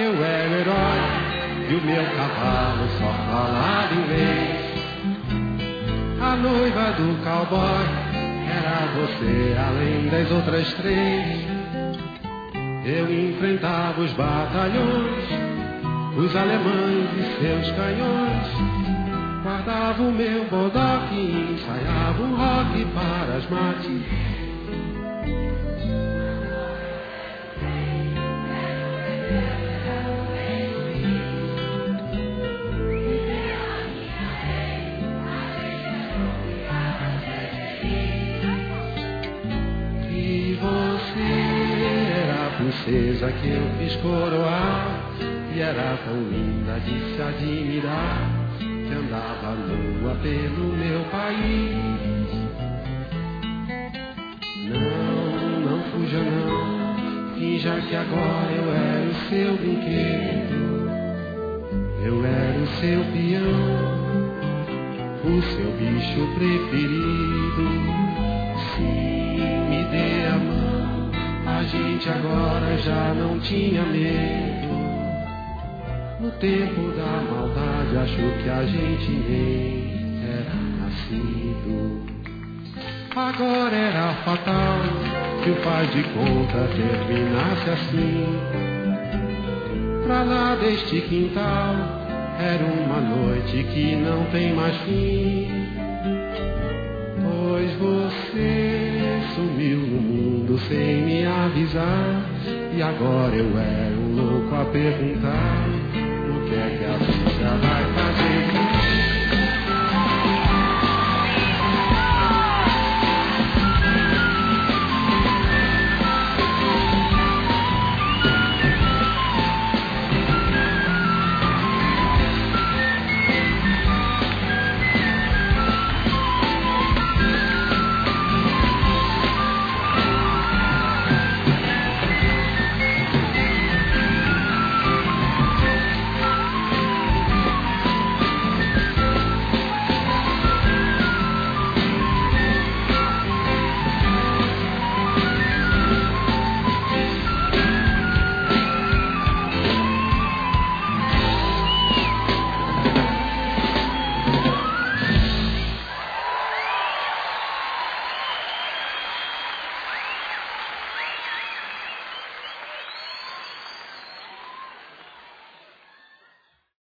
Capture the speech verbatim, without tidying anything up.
eu era o herói e o meu cavalo só falava inglês. A noiva do cowboy era você, além das outras três. Eu enfrentava os batalhões, os alemães e seus canhões. Guardava o meu bodoque e ensaiava um rock para as mates. E você era a princesa que eu fiz coroar, e era tão linda de se admirar, que andava nua pelo meu país. Não, não fuja não, finja que agora eu era o seu brinquedo. Eu era o seu peão, o seu bicho preferido. Sim, me dê a mão, a gente agora já não tinha medo. No tempo da maldade acho que a gente nem era nascido. Agora era fatal que o faz de conta terminasse assim. Pra lá deste quintal era uma noite que não tem mais fim. Pois você sumiu no mundo sem me avisar, e agora eu era um louco a perguntar: o que é que a vida vai fazer?